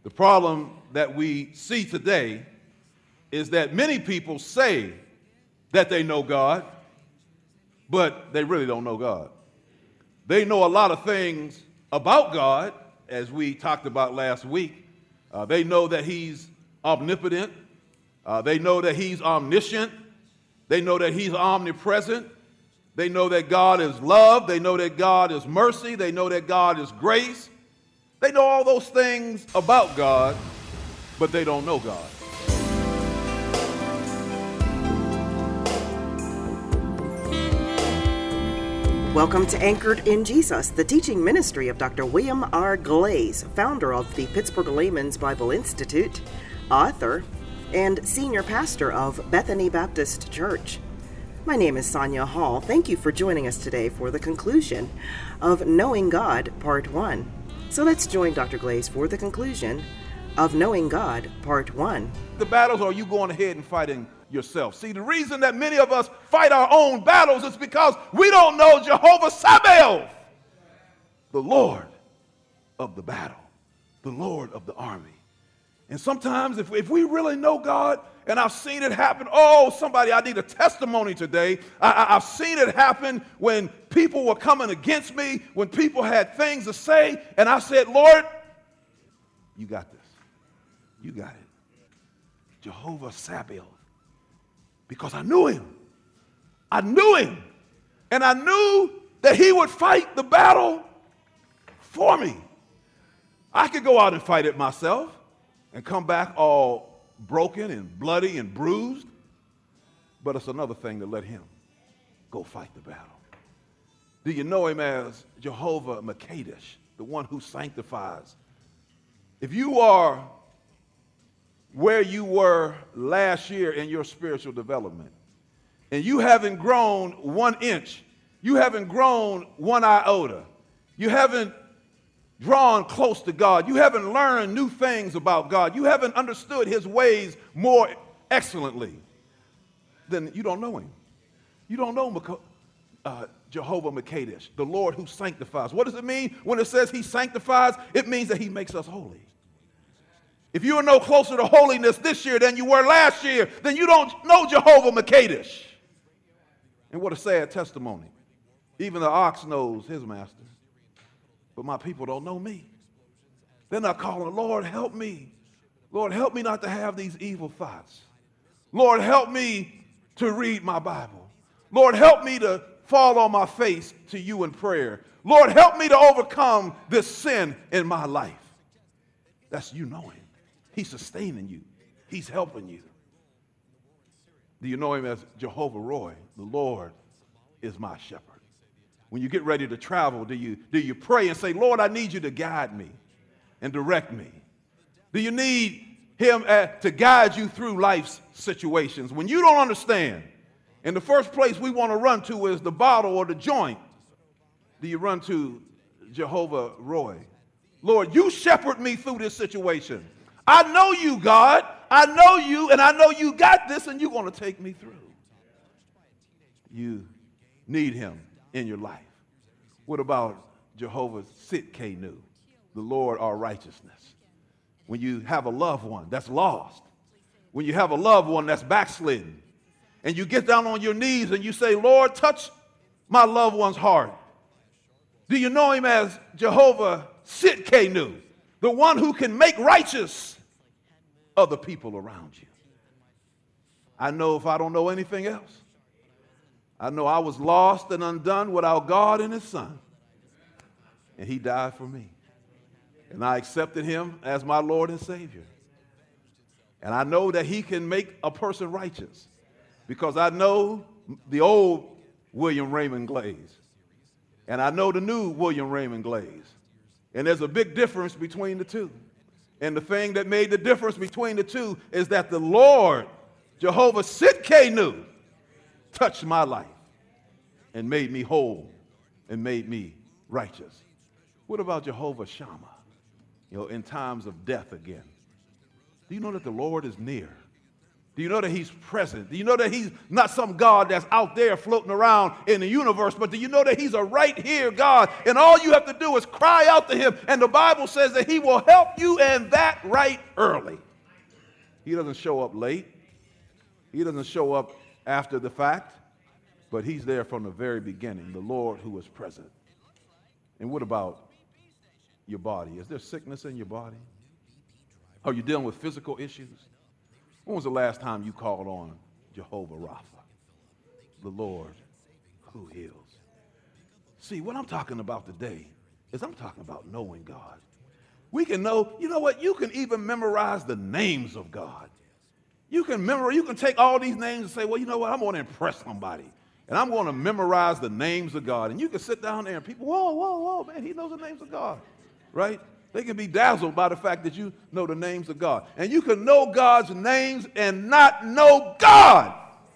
The problem that we see today is that many people say that they know God, but they really don't know God. They know a lot of things about God, as we talked about last week. They know that He's omnipotent. They know that He's omniscient. They know that He's omnipresent. They know that God is love. They know that God is mercy. They know that God is grace. They know all those things about God, but they don't know God. Welcome to Anchored in Jesus, the teaching ministry of Dr. William R. Glaze, founder of the Pittsburgh Layman's Bible Institute, author, and senior pastor of Bethany Baptist Church. My name is Sonia Hall. Thank you for joining us today for the conclusion of Knowing God, Part 1. So let's join Dr. Glaze for the conclusion of Knowing God, Part 1. The battles, or are you going ahead and fighting yourself? See, the reason that many of us fight our own battles is because we don't know Jehovah Sabaoth, the Lord of the battle, the Lord of the army. And sometimes if we really know God, and I've seen it happen, somebody, I need a testimony today. I've seen it happen when people were coming against me, when people had things to say, and I said, Lord, you got this. You got it. Jehovah Sabaoth. Because I knew him. I knew him. And I knew that he would fight the battle for me. I could go out and fight it myself and come back all broken and bloody and bruised. But it's another thing to let him go fight the battle. Do you know him as Jehovah Makadesh, the one who sanctifies? If you are where you were last year in your spiritual development, and you haven't grown 1 inch, you haven't grown 1 iota, you haven't drawn close to God, you haven't learned new things about God, you haven't understood his ways more excellently, then you don't know him. You don't know Jehovah Makadesh, the Lord who sanctifies. What does it mean when it says he sanctifies? It means that he makes us holy. If you are no closer to holiness this year than you were last year, then you don't know Jehovah Makadesh. And what a sad testimony. Even the ox knows his master, but my people don't know me. They're not calling, Lord, help me. Lord, help me not to have these evil thoughts. Lord, help me to read my Bible. Lord, help me to fall on my face to you in prayer. Lord, help me to overcome this sin in my life. That's you knowing. He's sustaining you. He's helping you. Do you know him as Jehovah Roy? The Lord is my shepherd. When you get ready to travel, do you pray and say, Lord, I need you to guide me and direct me? Do you need him to guide you through life's situations? When you don't understand, and the first place we want to run to is the bottle or the joint, do you run to Jehovah Roy? Lord, you shepherd me through this situation. I know you, God. I know you, and I know you got this, and you're going to take me through. You need him in your life. What about Jehovah Tsidkenu, the Lord our righteousness? When you have a loved one that's lost, when you have a loved one that's backslidden, and you get down on your knees and you say, Lord, touch my loved one's heart. Do you know him as Jehovah Tsidkenu, the one who can make righteous other people around you? I know if I don't know anything else, I know I was lost and undone without God and his son, and he died for me, and I accepted him as my Lord and Savior. And I know that he can make a person righteous because I know the old William Raymond Glaze, and I know the new William Raymond Glaze. And there's a big difference between the two. And the thing that made the difference between the two is that the Lord, Jehovah Tsidkenu, touched my life and made me whole and made me righteous. What about Jehovah Shammah? In times of death again. Do you know that the Lord is near? Do you know that he's present? Do you know that he's not some God that's out there floating around in the universe, but do you know that he's a right here God? And all you have to do is cry out to him, and the Bible says that he will help you, and that right early. He doesn't show up late. He doesn't show up after the fact, but he's there from the very beginning, the Lord who is present. And what about your body? Is there sickness in your body? Are you dealing with physical issues? When was the last time you called on Jehovah Rapha, the Lord who heals? See, what I'm talking about today is I'm talking about knowing God. We can know, you know what? You can even memorize the names of God. You can take all these names and say, well, you know what? I'm going to impress somebody. And I'm going to memorize the names of God. And you can sit down there and people, whoa, man, he knows the names of God, right? They can be dazzled by the fact that you know the names of God. And you can know God's names and not know God.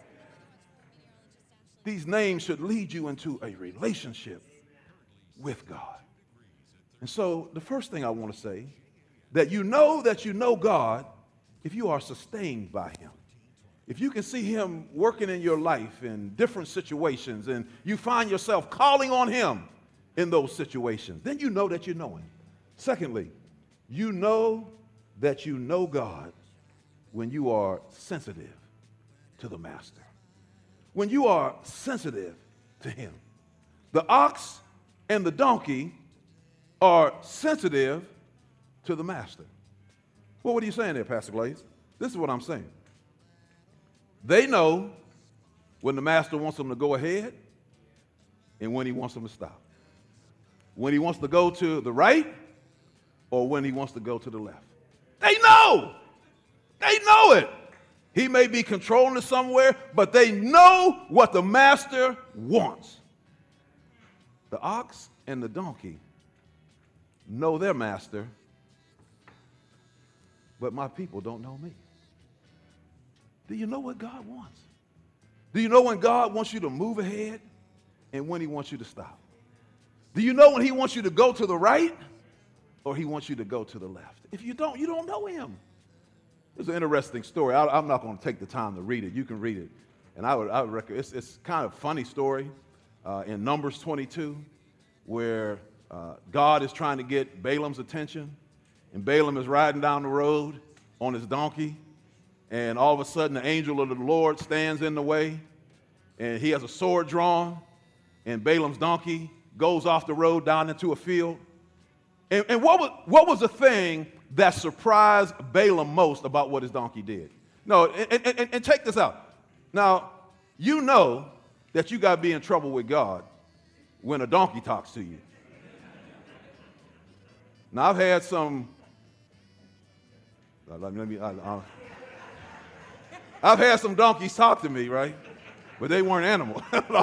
These names should lead you into a relationship with God. And so the first thing I want to say, that you know God if you are sustained by him. If you can see him working in your life in different situations and you find yourself calling on him in those situations, then you know that you know him. Secondly, you know that you know God when you are sensitive to the master. When you are sensitive to him. The ox and the donkey are sensitive to the master. Well, what are you saying there, Pastor Glaze? This is what I'm saying. They know when the master wants them to go ahead and when he wants them to stop. When he wants to go to the right or when he wants to go to the left. They know. They know it. He may be controlling it somewhere, but they know what the master wants. The ox and the donkey know their master, but my people don't know me. Do you know what God wants? Do you know when God wants you to move ahead and when he wants you to stop? Do you know when he wants you to go to the right or he wants you to go to the left? If you don't know him. It's an interesting story. I'm not going to take the time to read it. You can read it. And I would recommend, it's kind of a funny story in Numbers 22 where God is trying to get Balaam's attention. And Balaam is riding down the road on his donkey. And all of a sudden, the angel of the Lord stands in the way. And he has a sword drawn. And Balaam's donkey goes off the road down into a field. And what was the thing that surprised Balaam most about what his donkey did? No, and take this out. Now, you know that you got to be in trouble with God when a donkey talks to you. Now, I've had some, I've had some donkeys talk to me, right? But they weren't animals.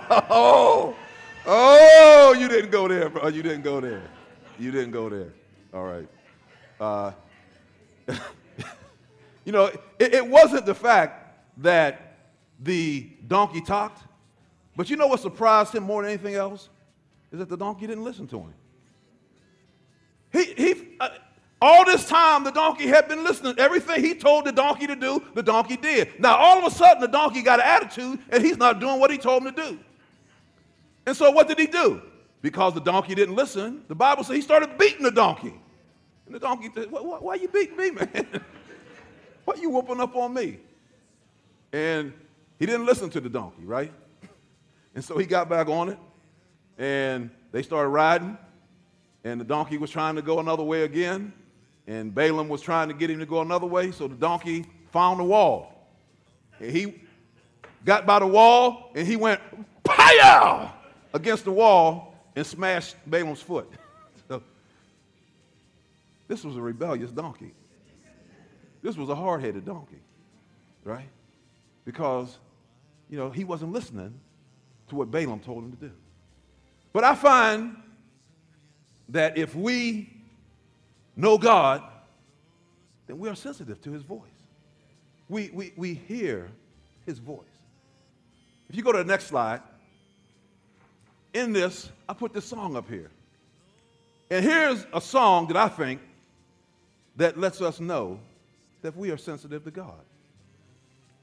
Oh, you didn't go there, bro. You didn't go there. You didn't go there. All right. You know, it wasn't the fact that the donkey talked, but you know what surprised him more than anything else? Is that the donkey didn't listen to him. All this time, the donkey had been listening. Everything he told the donkey to do, the donkey did. Now, all of a sudden, the donkey got an attitude, and he's not doing what he told him to do. And so what did he do? Because the donkey didn't listen, the Bible says he started beating the donkey. And the donkey said, why are you beating me, man? Why are you whooping up on me? And he didn't listen to the donkey, right? And so he got back on it, and they started riding, and the donkey was trying to go another way again, and Balaam was trying to get him to go another way, so the donkey found the wall. And he got by the wall, and he went, pow! Against the wall and smashed Balaam's foot. So, this was a rebellious donkey. This was a hard-headed donkey, right? Because, you know, he wasn't listening to what Balaam told him to do. But I find that if we know God, then we are sensitive to his voice. We hear his voice. If you go to the next slide, in this, I put this song up here. And here's a song that I think that lets us know that we are sensitive to God.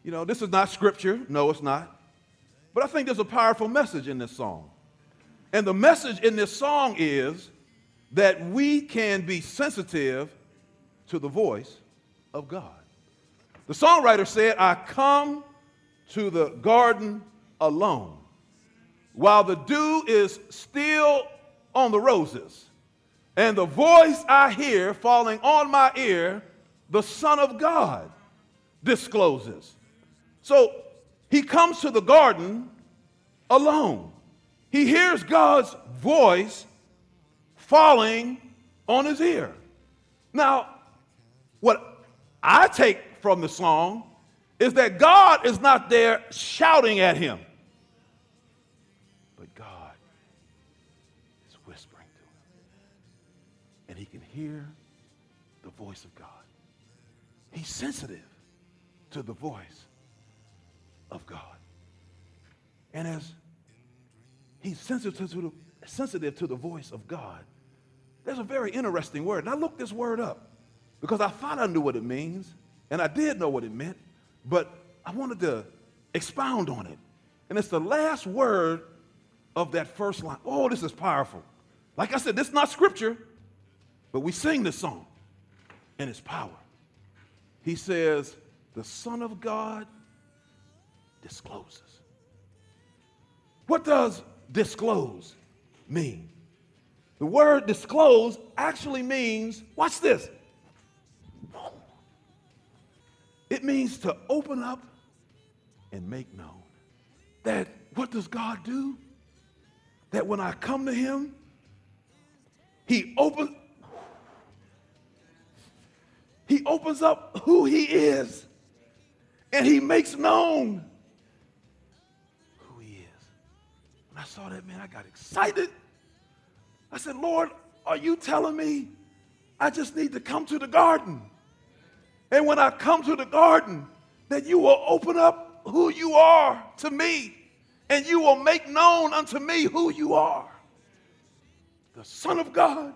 You know, this is not scripture. No, it's not. But I think there's a powerful message in this song. And the message in this song is that we can be sensitive to the voice of God. The songwriter said, I come to the garden alone, while the dew is still on the roses, and the voice I hear falling on my ear, the Son of God discloses. So he comes to the garden alone. He hears God's voice falling on his ear. Now, what I take from the song is that God is not there shouting at him, but God is whispering to him. And he can hear the voice of God. He's sensitive to the voice of God. And as he's sensitive to the voice of God, there's a very interesting word. And I looked this word up because I thought I knew what it means, and I did know what it meant, but I wanted to expound on it. And it's the last word of that first line. Oh, this is powerful. Like I said, this is not scripture, but we sing this song, and it's power. He says, the Son of God discloses. What does disclose mean? The word disclose actually means, watch this. It means to open up and make known. That what does God do? That when I come to him, he opens up who he is, and he makes known who he is. When I saw that, man, I got excited. I said, Lord, are you telling me I just need to come to the garden? And when I come to the garden, that you will open up who you are to me, and you will make known unto me who you are. The Son of God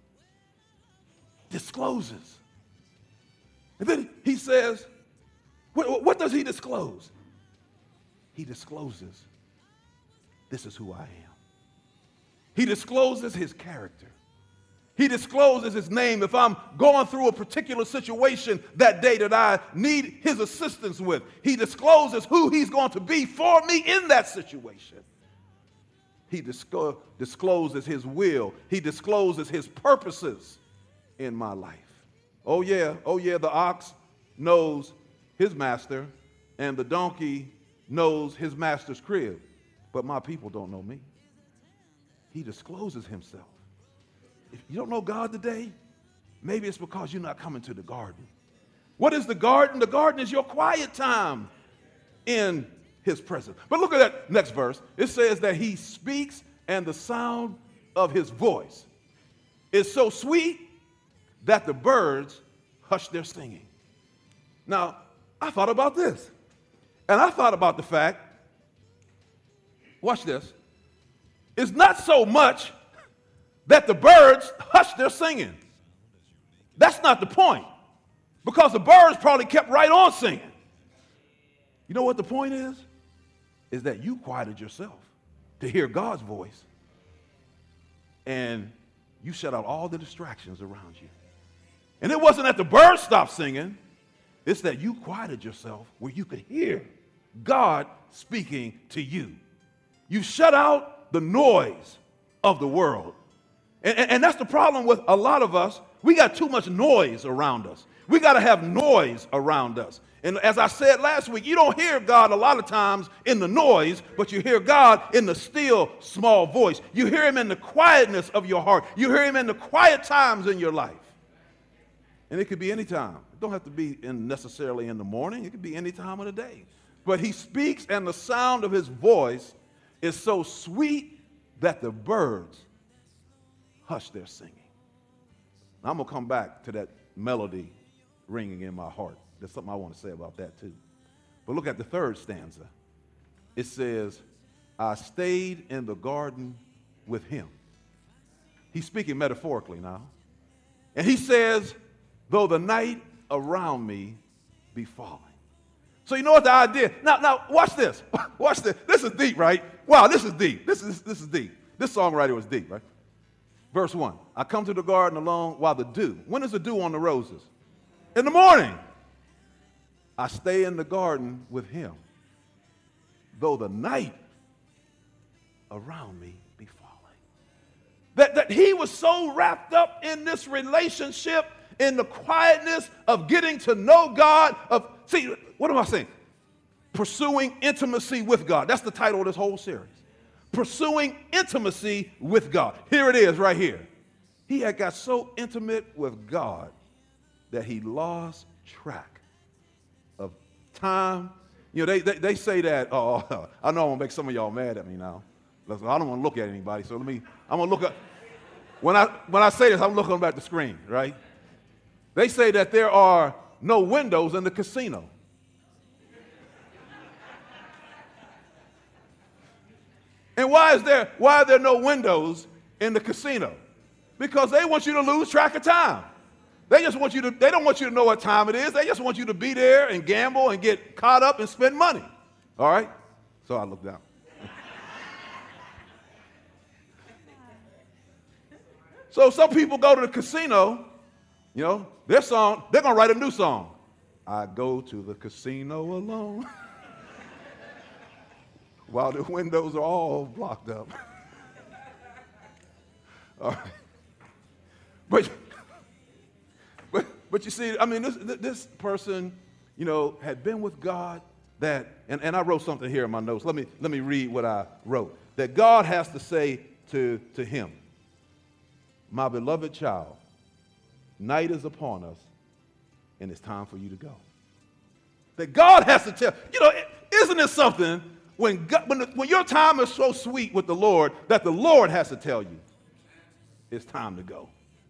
discloses. And then he says, what does he disclose? He discloses, this is who I am. He discloses his character. He discloses his name. If I'm going through a particular situation that day that I need his assistance with, he discloses who he's going to be for me in that situation. He discloses his will. He discloses his purposes in my life. Oh yeah, the ox knows his master, and the donkey knows his master's crib, but my people don't know me. He discloses himself. If you don't know God today, maybe it's because you're not coming to the garden. What is the garden? The garden is your quiet time in his presence. But look at that next verse. It says that he speaks, and the sound of his voice is so sweet that the birds hush their singing. Now, I thought about this, and I thought about the fact, watch this, it's not so much that the birds hush their singing. That's not the point, because the birds probably kept right on singing. You know what the point is? Is that you quieted yourself to hear God's voice, and you shut out all the distractions around you. And it wasn't that the birds stopped singing, it's that you quieted yourself where you could hear God speaking to you. You shut out the noise of the world. And that's the problem with a lot of us. We got too much noise around us. We got to have noise around us. And as I said last week, you don't hear God a lot of times in the noise, but you hear God in the still, small voice. You hear him in the quietness of your heart. You hear him in the quiet times in your life. And it could be any time. It don't have to be necessarily in the morning. It could be any time of the day. But he speaks, and the sound of his voice is so sweet that the birds hush their singing. Now, I'm going to come back to that melody ringing in my heart. There's something I want to say about that too. But look at the third stanza. It says, I stayed in the garden with him. He's speaking metaphorically now. And he says, though the night around me be falling. So you know what the idea? Now watch this. Watch this. This is deep, right? Wow, this is deep. This is deep. This songwriter was deep, right? Verse 1. I come to the garden alone while the dew. When is the dew on the roses? In the morning. I stay in the garden with him, though the night around me be falling. That he was so wrapped up in this relationship, in the quietness of getting to know God, see, what am I saying? Pursuing intimacy with God. That's the title of this whole series. Pursuing intimacy with God. Here it is right here. He had got so intimate with God that he lost track of time. You know, they say that, I know I'm going to make some of y'all mad at me now. Listen, I don't want to look at anybody, so I'm going to look up. When I say this, I'm looking at the screen, right? They say that there are no windows in the casino. And why are there no windows in the casino? Because they want you to lose track of time. They don't want you to know what time it is. They just want you to be there and gamble and get caught up and spend money. All right? So I looked down. So some people go to the casino, you know, they're going to write a new song. I go to the casino alone while the windows are all blocked up. All right. But you see, I mean, this person, you know, had been with God and I wrote something here in my notes. Let me read what I wrote. That God has to say to him, my beloved child, night is upon us, and it's time for you to go. That God has to tell, you know, isn't it something when your time is so sweet with the Lord that the Lord has to tell you, it's time to go.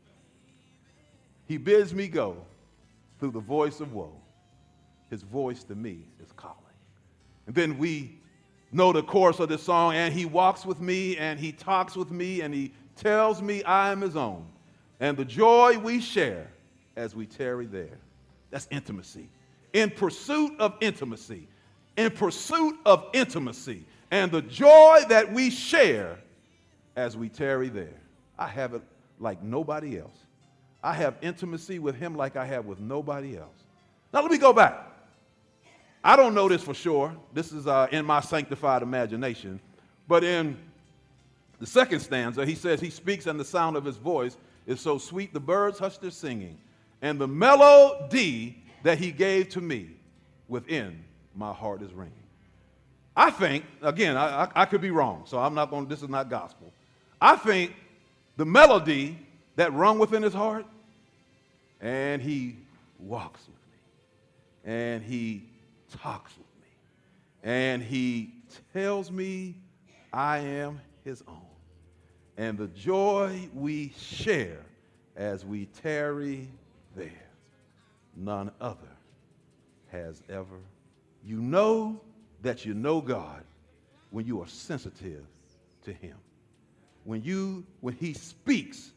He bids me go through the voice of woe. His voice to me is calling. And then we know the chorus of this song, and he walks with me, and he talks with me, and he tells me I am his own. And the joy we share as we tarry there. That's intimacy. In pursuit of intimacy. In pursuit of intimacy. And the joy that we share as we tarry there. I have it like nobody else. I have intimacy with him like I have with nobody else. Now let me go back. I don't know this for sure. This is in my sanctified imagination. But in the second stanza, he says, he speaks and the sound of his voice is so sweet the birds hush their singing. And the melody that he gave to me within my heart is ringing. I think, again, I could be wrong, so I'm not going, this is not gospel. I think the melody that rung within his heart, and he walks with me, and he talks with me, and he tells me I am his own. And the joy we share as we tarry there, none other has ever. You know that you know God when you are sensitive to him. When he speaks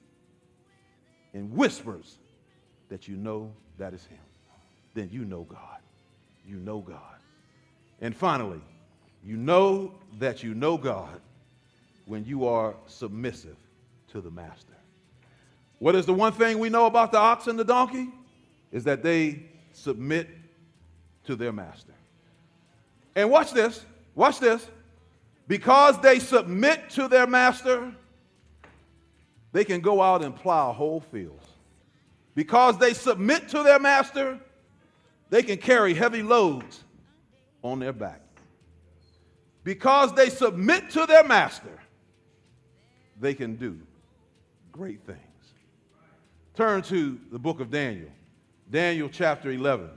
and whispers that you know that is him, then you know God. You know God. And finally, you know that you know God when you are submissive to the master. What is the one thing we know about the ox and the donkey? Is that they submit to their master. And watch this. Watch this. Because they submit to their master, they can go out and plow whole fields. Because they submit to their master, they can carry heavy loads on their back. Because they submit to their master, they can do great things. Turn to the book of Daniel. Daniel chapter 11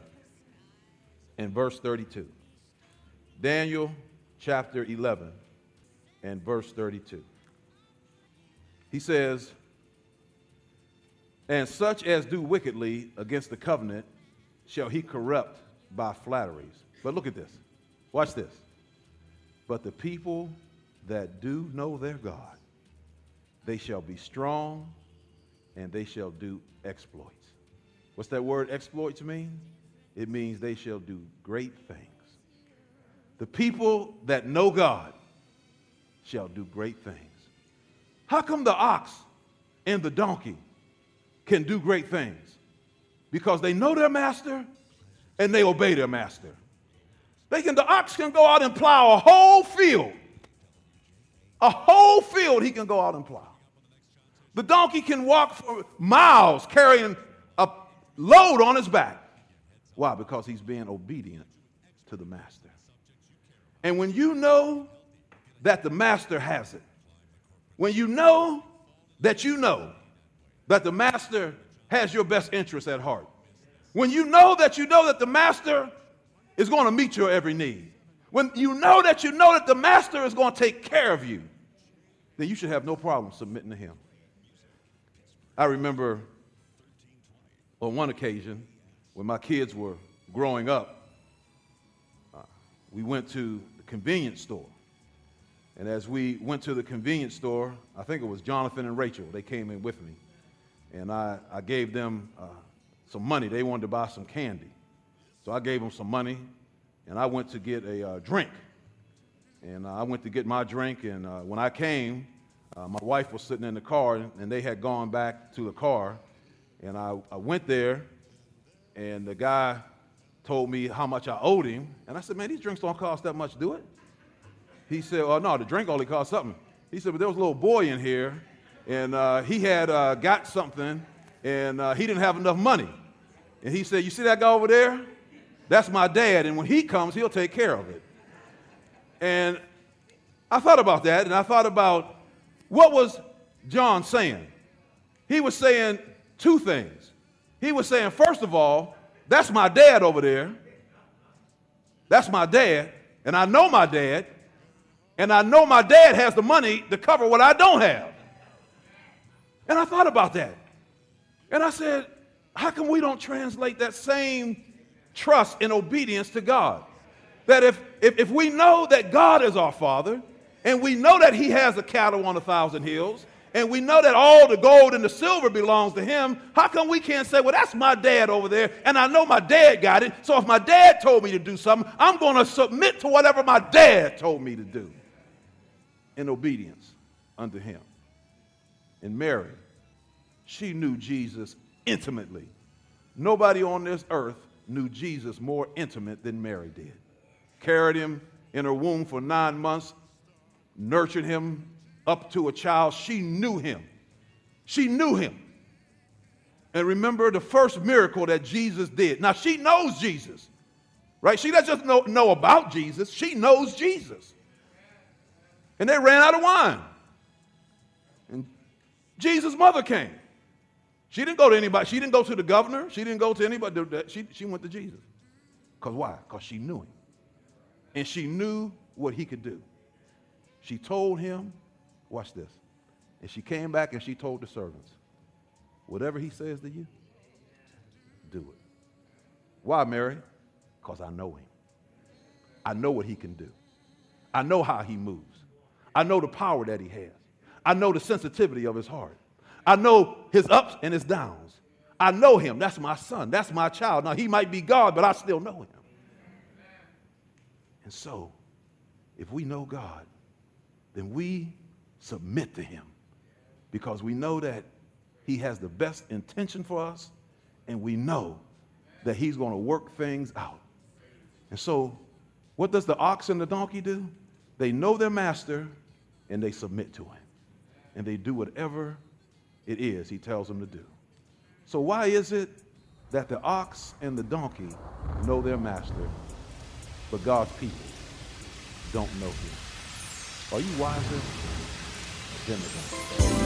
and verse 32. Daniel chapter 11 and verse 32. He says, and such as do wickedly against the covenant shall he corrupt by flatteries. But look at this. Watch this. But the people that do know their God, they shall be strong and they shall do exploits. What's that word exploits mean? It means they shall do great things. The people that know God shall do great things. How come the ox and the donkey can do great things? Because they know their master and they obey their master. The ox can go out and plow a whole field. A whole field he can go out and plow. The donkey can walk for miles carrying a load on his back. Why? Because he's being obedient to the master. And when you know that the master has it, when you know that the master has your best interest at heart, when you know that the master is going to meet your every need, when you know that the master is going to take care of you, then you should have no problem submitting to him. I remember on one occasion when my kids were growing up, we went to the convenience store. And as we went to the convenience store, I think it was Jonathan and Rachel, they came in with me. And I gave them some money. They wanted to buy some candy. So I gave them some money, and I went to get a drink. And I went to get my drink, and when I came, my wife was sitting in the car, and they had gone back to the car. And I went there, and the guy told me how much I owed him. And I said, man, these drinks don't cost that much, do it? He said, oh, no, the drink only cost something. He said, but there was a little boy in here, and he had got something, and he didn't have enough money. And he said, you see that guy over there? That's my dad, and when he comes, he'll take care of it. And I thought about that, and I thought about what was John saying. He was saying two things. He was saying, first of all, that's my dad over there. That's my dad, and I know my dad, and I know my dad has the money to cover what I don't have. And I thought about that. And I said, how come we don't translate that same trust and obedience to God? That if we know that God is our Father, and we know that he has the cattle on 1,000 hills, and we know that all the gold and the silver belongs to him, how come we can't say, well, that's my dad over there, and I know my dad got it, so if my dad told me to do something, I'm going to submit to whatever my dad told me to do in obedience unto him. And Mary, she knew Jesus intimately. Nobody on this earth knew Jesus more intimate than Mary did. Carried him in her womb for 9 months, nurtured him up to a child. She knew him. She knew him. And remember the first miracle that Jesus did. Now, she knows Jesus, right? She doesn't just know about Jesus. She knows Jesus. And they ran out of wine. And Jesus' mother came. She didn't go to anybody. She didn't go to the governor. She didn't go to anybody. She went to Jesus. Because why? Because she knew him. And she knew what he could do. She told him, watch this. And she came back and she told the servants, whatever he says to you, do it. Why, Mary? Because I know him. I know what he can do. I know how he moves. I know the power that he has. I know the sensitivity of his heart. I know his ups and his downs. I know him. That's my son. That's my child. Now, he might be God, but I still know him. And so, if we know God, then we submit to him because we know that he has the best intention for us, and we know that he's going to work things out. And so, what does the ox and the donkey do? They know their master, and they submit to him. And they do whatever it is he tells them to do. So why is it that the ox and the donkey know their master, but God's people don't know him? Are you wiser than the donkey?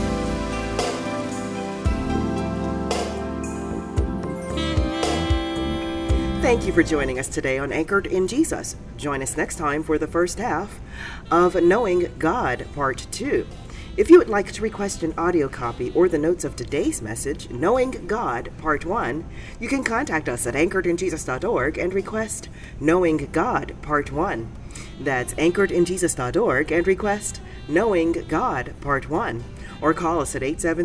Thank you for joining us today on Anchored in Jesus. Join us next time for the first half of Knowing God, Part 2. If you would like to request an audio copy or the notes of today's message, Knowing God, Part 1, you can contact us at anchoredinjesus.org and request Knowing God, Part 1. That's anchoredinjesus.org and request Knowing God, Part 1. or call us at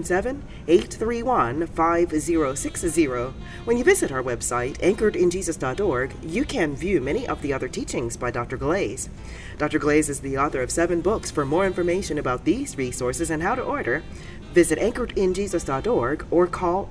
877-831-5060. When you visit our website, anchoredinjesus.org, you can view many of the other teachings by Dr. Glaze. Dr. Glaze is the author of 7 books. For more information about these resources and how to order, visit anchoredinjesus.org or call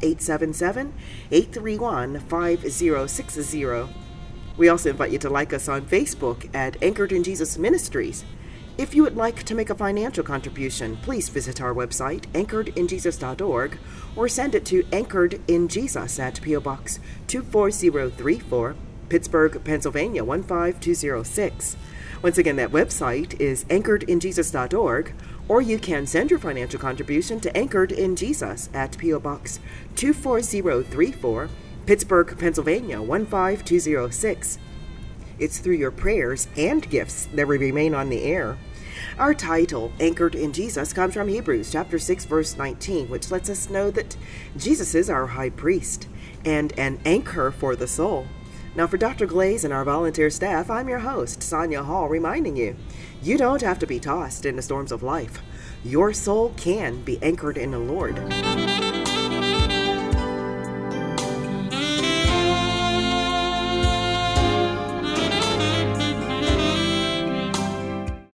877-831-5060. We also invite you to like us on Facebook at Anchored in Jesus Ministries. If you would like to make a financial contribution, please visit our website, anchoredinjesus.org, or send it to Anchored in Jesus at P.O. Box 24034, Pittsburgh, Pennsylvania 15206. Once again, that website is anchoredinjesus.org, or you can send your financial contribution to Anchored in Jesus at P.O. Box 24034, Pittsburgh, Pennsylvania 15206. It's through your prayers and gifts that we remain on the air. Our title, Anchored in Jesus, comes from Hebrews chapter 6, verse 19, which lets us know that Jesus is our high priest and an anchor for the soul. Now, for Dr. Glaze and our volunteer staff, I'm your host, Sonia Hall, reminding you, you don't have to be tossed in the storms of life. Your soul can be anchored in the Lord.